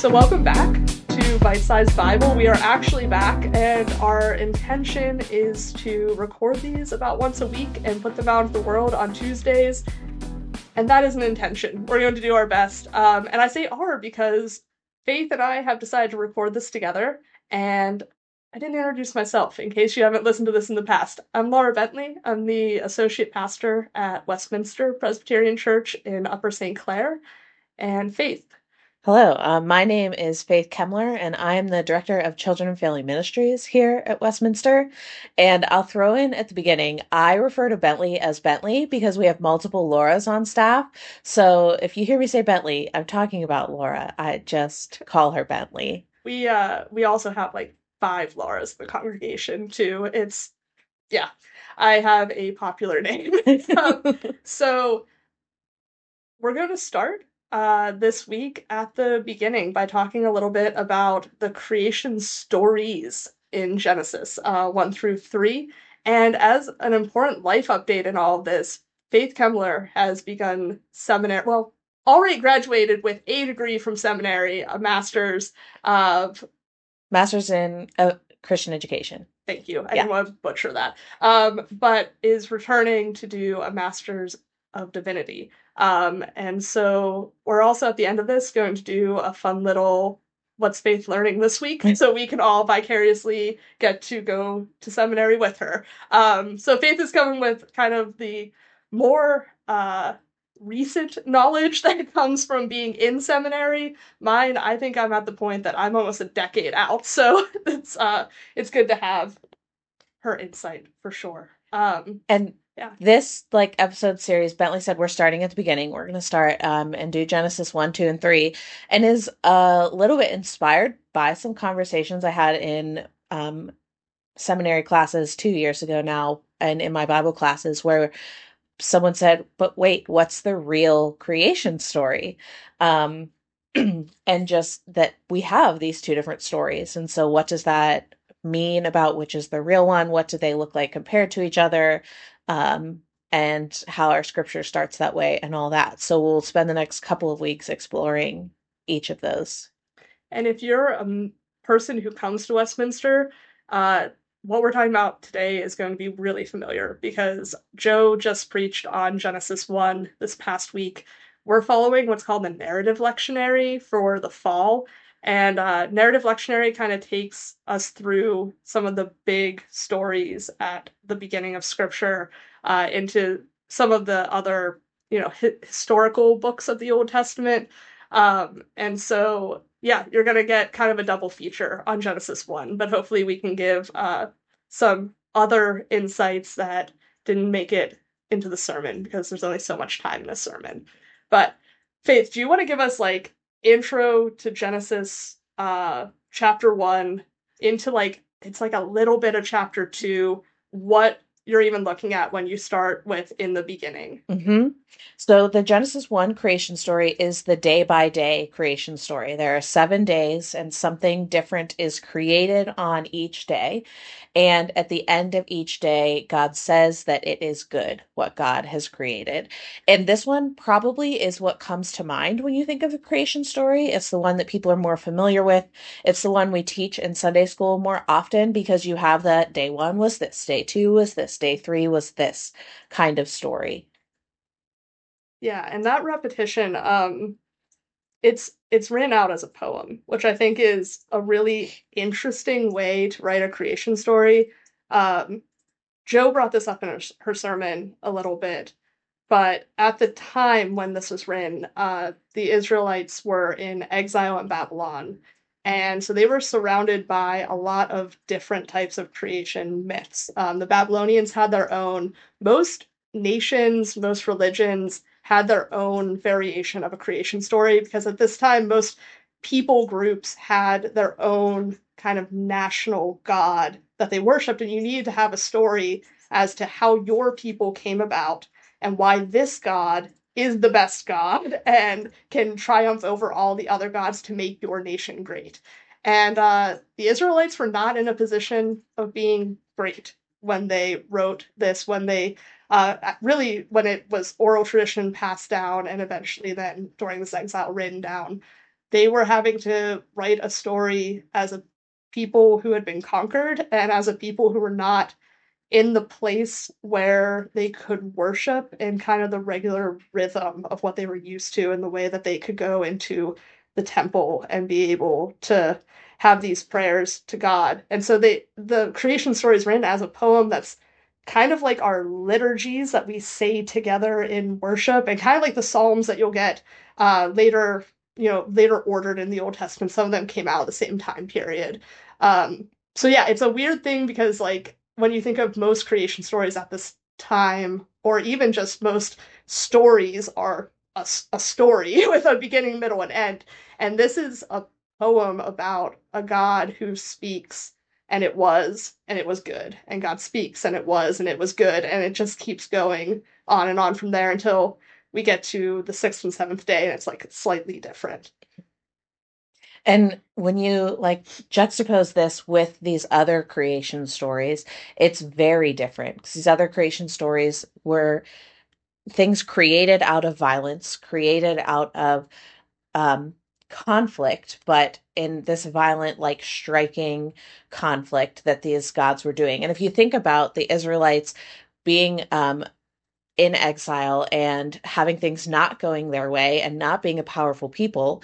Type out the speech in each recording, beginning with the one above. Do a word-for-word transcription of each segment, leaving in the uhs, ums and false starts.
So welcome back to Bite Size Bible. We are actually back, and our intention is to record these about once a week and put them out into the world on Tuesdays. And that is an intention. We're going to do our best. Um, and I say our because Faith and I have decided to record this together, and I didn't introduce myself, in case you haven't listened to this in the past. I'm Laura Bentley. I'm the associate pastor at Westminster Presbyterian Church in Upper Saint Clair. And Faith. Hello, uh, my name is Faith Kemmler, and I am the Director of Children and Family Ministries here at Westminster. And I'll throw in at the beginning, I refer to Bentley as Bentley because we have multiple Lauras on staff. So if you hear me say Bentley, I'm talking about Laura. I just call her Bentley. We uh we also have like five Lauras in the congregation too. It's yeah, I have a popular name. um, so we're going to start uh, this week at the beginning by talking a little bit about the creation stories in Genesis uh, one through three. And as an important life update in all of this, Faith Kemmler has begun seminary, well, already graduated with a degree from seminary, a master's of... Master's in uh, Christian education. Thank you. I yeah. didn't want to butcher that. Um, but is returning to do a master's of divinity. Um, and so we're also at the end of this going to do a fun little What's Faith Learning this week, so we can all vicariously get to go to seminary with her. Um, so Faith is coming with kind of the more uh, recent knowledge that comes from being in seminary. Mine, I think I'm at the point that I'm almost a decade out, so it's uh, it's good to have her insight for sure. Um, and Yeah. This like episode series, Bentley said we're starting at the beginning. We're going to start um, and do Genesis one, two, and three, and is a little bit inspired by some conversations I had in um, seminary classes two years ago now, and in my Bible classes where someone said, "But wait, what's the real creation story?" Um, and just that we have these two different stories, and so what does that mean about which is the real one? What do they look like compared to each other? Um, and how our scripture starts that way and all that. So we'll spend the next couple of weeks exploring each of those. And if you're a person who comes to Westminster, uh, what we're talking about today is going to be really familiar because Joe just preached on Genesis one this past week. We're following what's called the narrative lectionary for the fall. And uh, narrative lectionary kind of takes us through some of the big stories at the beginning of Scripture uh, into some of the other, you know, hi- historical books of the Old Testament. Um, and so, yeah, you're going to get kind of a double feature on Genesis one, but hopefully we can give uh, some other insights that didn't make it into the sermon because there's only so much time in a sermon. But Faith, do you want to give us like intro to Genesis uh chapter one into like it's like a little bit of chapter two, what you're even looking at when you start with in the beginning? Mm-hmm. So the Genesis one creation story is the day by day creation story. There are seven days and something different is created on each day. And at the end of each day, God says that it is good what God has created. And this one probably is what comes to mind when you think of a creation story. It's the one that people are more familiar with. It's the one we teach in Sunday school more often because you have that day one was this, day two was this, day three was this kind of story. Yeah, and that repetition, um, it's it's written out as a poem, which I think is a really interesting way to write a creation story. Um, Joe brought this up in her, her sermon a little bit, but at the time when this was written, uh, the Israelites were in exile in Babylon, and so they were surrounded by a lot of different types of creation myths. Um, the Babylonians had their own. Most nations, most religions had their own variation of a creation story because at this time, most people groups had their own kind of national god that they worshipped, and you needed to have a story as to how your people came about and why this god is the best god and can triumph over all the other gods to make your nation great. And uh, the Israelites were not in a position of being great when they wrote this, when they uh, really, when it was oral tradition passed down and eventually then during this exile written down. they were having to write a story as a people who had been conquered and as a people who were not in the place where they could worship in kind of the regular rhythm of what they were used to and the way that they could go into the temple and be able to have these prayers to God. And so they the creation story is written as a poem that's kind of like our liturgies that we say together in worship and kind of like the psalms that you'll get uh, later, you know, later ordered in the Old Testament. Some of them came out at the same time period. Um, so yeah, it's a weird thing because like when you think of most creation stories at this time, or even just most stories are a, a story with a beginning, middle, and end. And this is a poem about a God who speaks and it was and it was good, and God speaks and it was and it was good, and it just keeps going on and on from there until we get to the sixth and seventh day and it's like slightly different. And when you like juxtapose this with these other creation stories, it's very different because these other creation stories were things created out of violence, created out of um, conflict, but in this violent, like striking conflict that these gods were doing. And if you think about the Israelites being um, in exile and having things not going their way and not being a powerful people,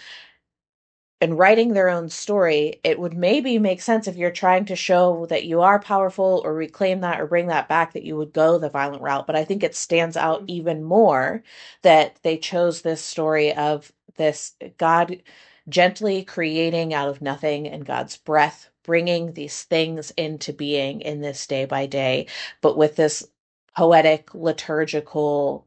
and writing their own story, it would maybe make sense if you're trying to show that you are powerful or reclaim that or bring that back, that you would go the violent route. But I think it stands out even more that they chose this story of this God gently creating out of nothing and God's breath bringing these things into being in this day by day, but with this poetic, liturgical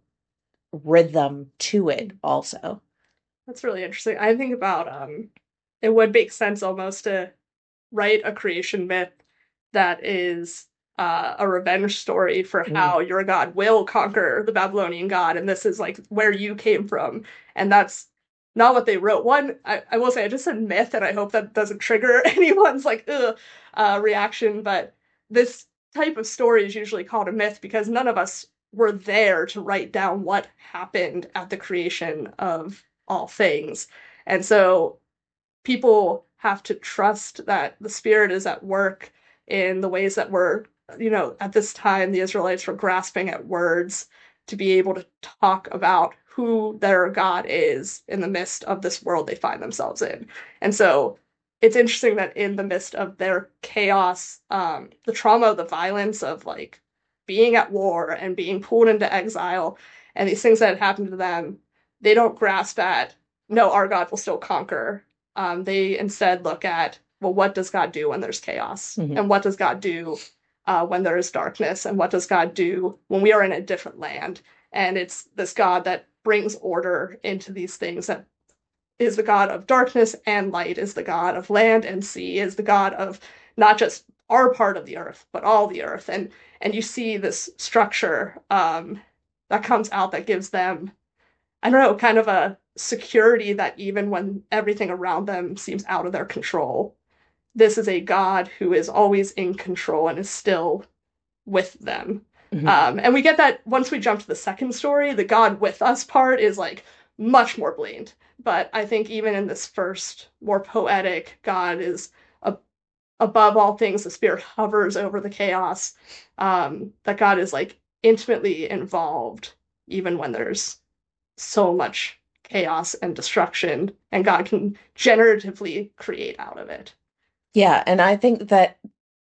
rhythm to it also. That's really interesting. I think about um it would make sense almost to write a creation myth that is uh, a revenge story for Mm. how your god will conquer the Babylonian god, and this is like where you came from. And that's not what they wrote. One, I, I will say, I just said myth, and I hope that doesn't trigger anyone's like ugh uh, reaction. But this type of story is usually called a myth because none of us were there to write down what happened at the creation of all things. And so people have to trust that the spirit is at work in the ways that were, you know, at this time the Israelites were grasping at words to be able to talk about who their God is in the midst of this world they find themselves in. And so it's interesting that in the midst of their chaos, um, the trauma, the violence of like being at war and being pulled into exile and these things that had happened to them, they don't grasp at, no, our God will still conquer. Um, they instead look at, well, what does God do when there's chaos? Mhm. And what does God do uh, when there is darkness? And what does God do when we are in a different land? And it's this God that brings order into these things, that is the God of darkness and light, is the God of land and sea, is the God of not just our part of the earth, but all the earth. And and you see this structure um, that comes out that gives them, I don't know, kind of a security that even when everything around them seems out of their control, this is a God who is always in control and is still with them. Mhm. Um, and we get that once we jump to the second story, the God with us part is like much more blatant. But I think even in this first, more poetic, God is a, above all things, the spirit hovers over the chaos. Um, that God is like intimately involved, even when there's so much chaos and destruction, and God can generatively create out of it. Yeah, and I think that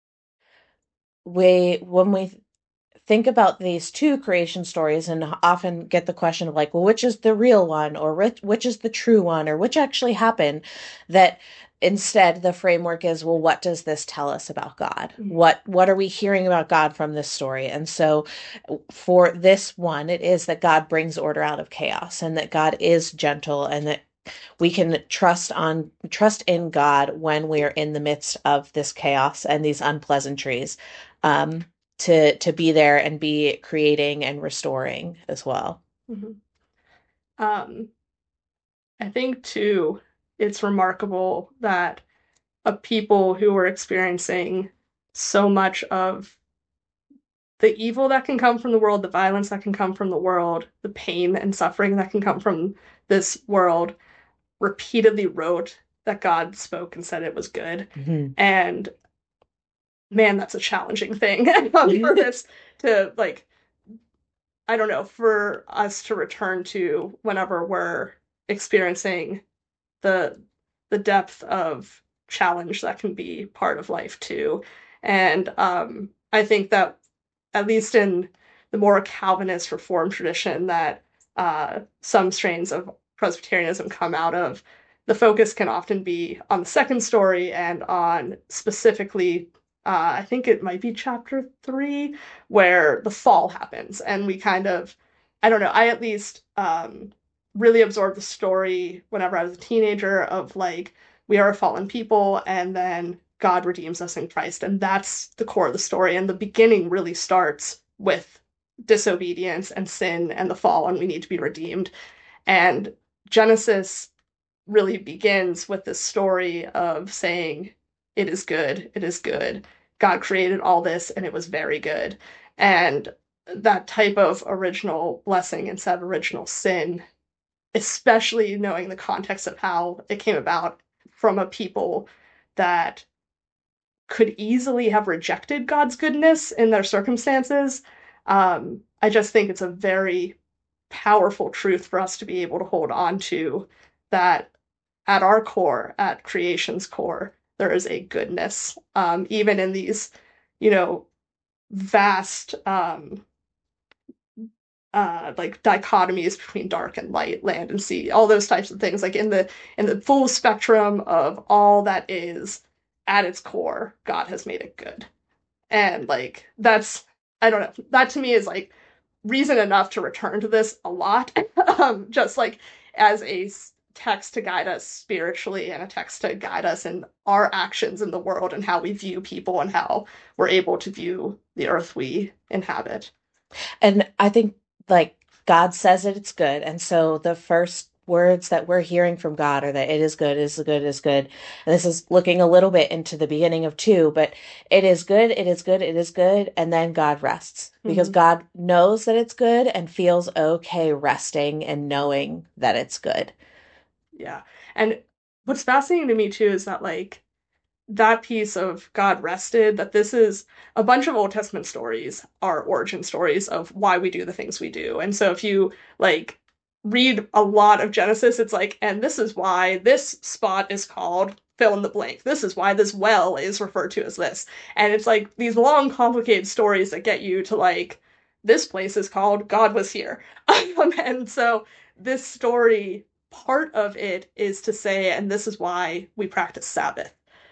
we when we think about these two creation stories and often get the question of like, well, which is the real one or which, which is the true one or which actually happened, that instead the framework is, well, what does this tell us about God? Mm-hmm. What what are we hearing about God from this story? And so for this one, it is that God brings order out of chaos and that God is gentle and that we can trust on trust in God when we are in the midst of this chaos and these unpleasantries, um, to to be there and be creating and restoring as well. Mm-hmm. Um, I think too, it's remarkable that a people who were experiencing so much of the evil that can come from the world, the violence that can come from the world, the pain and suffering that can come from this world, repeatedly wrote that God spoke and said it was good. Mhm. And man, that's a challenging thing for this to like, I don't know, for us to return to whenever we're experiencing the the depth of challenge that can be part of life too. And um, I think that at least in the more Calvinist Reformed tradition that uh, some strains of Presbyterianism come out of, the focus can often be on the second story and on specifically, uh, I think it might be chapter three, where the fall happens. And we kind of, I don't know, I at least um, really absorbed the story whenever I was a teenager of like, we are a fallen people, and then God redeems us in Christ. And that's the core of the story. And the beginning really starts with disobedience and sin and the fall, and we need to be redeemed. And Genesis really begins with this story of saying, it is good, it is good. God created all this, and it was very good. And that type of original blessing instead of original sin, especially knowing the context of how it came about from a people that could easily have rejected God's goodness in their circumstances. Um, I just think it's a very powerful truth for us to be able to hold on to, that at our core, at creation's core, there is a goodness, um, even in these, you know, vast um, uh like dichotomies between dark and light, land and sea, all those types of things. Like in the in the full spectrum of all that is, at its core, God has made it good. And like that's, I don't know, that to me is like reason enough to return to this a lot. um just like as a text to guide us spiritually and a text to guide us in our actions in the world and how we view people and how we're able to view the earth we inhabit. And I think like God says that it's good. And so the first words that we're hearing from God are that it is good, it is good, it is good. And this is looking a little bit into the beginning of two, but it is good, it is good, it is good. And then God rests because Mm-hmm. God knows that it's good and feels okay resting and knowing that it's good. Yeah. And what's fascinating to me too is that like that piece of God rested, that this is a bunch of Old Testament stories are origin stories of why we do the things we do. And so if you like read a lot of Genesis, it's like, and this is why this spot is called fill in the blank. This is why this well is referred to as this. And it's like these long, complicated stories that get you to like, this place is called God was here. Um, and so this story, part of it is to say, and this is why we practice Sabbath.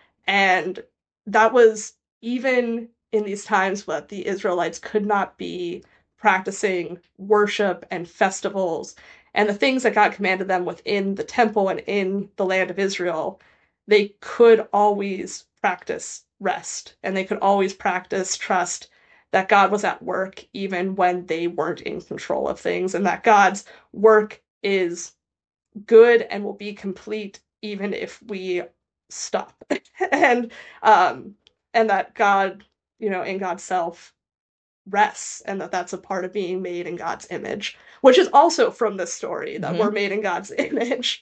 And that was even in these times that the Israelites could not be practicing worship and festivals and the things that God commanded them within the temple and in the land of Israel. They could always practice rest, and they could always practice trust that God was at work even when they weren't in control of things, and that God's work is good and will be complete even if we stop. and um and that God, you know, in God's self rests, and that that's a part of being made in God's image, which is also from this story, that we're Hmm. made in God's image.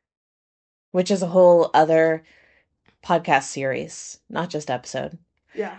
Which is a whole other podcast series, not just episode. Yeah.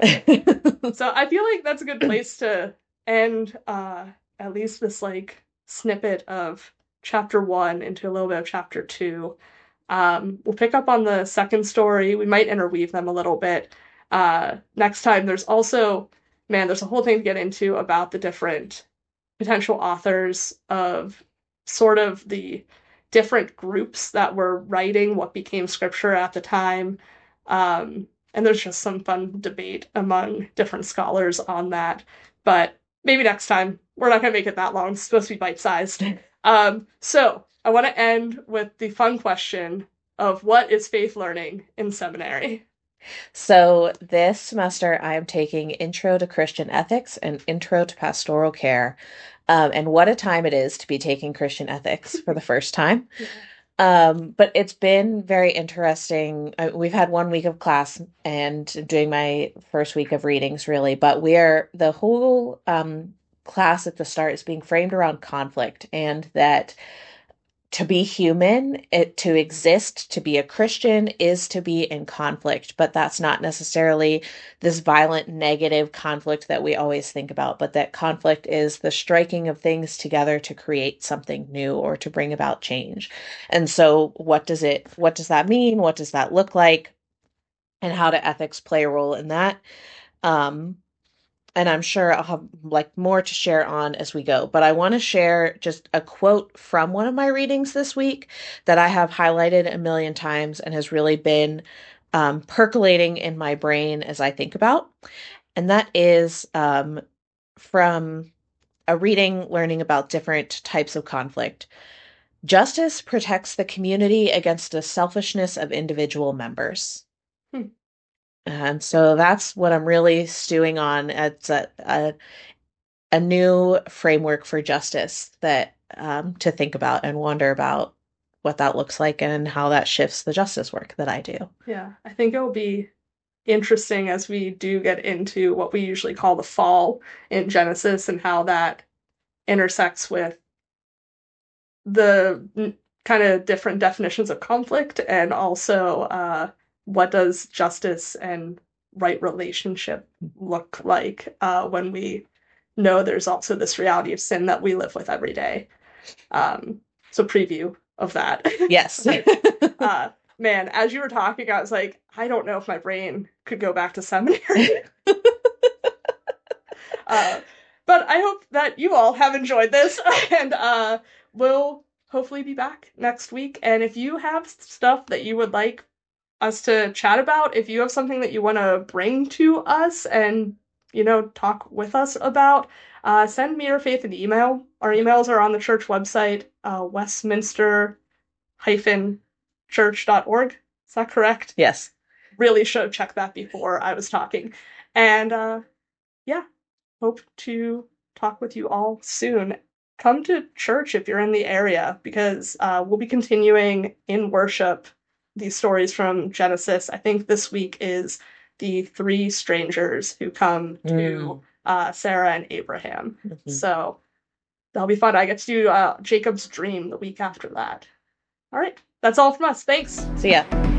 So I feel like that's a good place to end uh at least this like snippet of chapter one into a little bit of chapter two. Um, we'll pick up on the second story. We might interweave them a little bit. Uh, next time, there's also, man, there's a whole thing to get into about the different potential authors of sort of the different groups that were writing what became scripture at the time. Um, and there's just some fun debate among different scholars on that. But maybe next time. We're not going to make it that long. It's supposed to be bite sized. Um, so I want to end with the fun question of what is faith learning in seminary? So this semester, I am taking Intro to Christian Ethics and Intro to Pastoral Care. Um, and what a time it is to be taking Christian ethics for the first time. Yeah. Um, but it's been very interesting. Uh, We've had one week of class and doing my first week of readings, really. But we're the whole um, class at the start is being framed around conflict, and that to be human, it to exist, to be a Christian is to be in conflict, but that's not necessarily this violent negative conflict that we always think about, but that conflict is the striking of things together to create something new or to bring about change. And so what does it what does that mean? What does that look like? And how do ethics play a role in that? Um, and I'm sure I'll have like more to share on as we go, but I want to share just a quote from one of my readings this week that I have highlighted a million times and has really been um, percolating in my brain as I think about. And that is um, from a reading learning about different types of conflict. Justice protects the community against the selfishness of individual members. Hmm. And so that's what I'm really stewing on. It's a, a, a new framework for justice that um, to think about and wonder about what that looks like and how that shifts the justice work that I do. Yeah, I think it'll be interesting as we do get into what we usually call the fall in Genesis and how that intersects with the kind of different definitions of conflict and also uh, what does justice and right relationship look like uh, when we know there's also this reality of sin that we live with every day. Um, so preview of that. Yes. uh, man, as you were talking, I was like, I don't know if my brain could go back to seminary. uh, but I hope that you all have enjoyed this, and uh, we'll hopefully be back next week. And if you have stuff that you would like us to chat about, if you have something that you want to bring to us and, you know, talk with us about, uh, send me or Faith an email. Our emails are on the church website, uh, westminster church dot org. Is that correct? Yes. Really should have checked that before I was talking. And uh, yeah, hope to talk with you all soon. Come to church if you're in the area because uh, we'll be continuing in worship these stories from Genesis. I think this week is the three strangers who come to mm. uh, Sarah and Abraham. Mm-hmm. So that'll be fun. I get to do uh, Jacob's dream the week after that. All right. That's all from us. Thanks. See ya.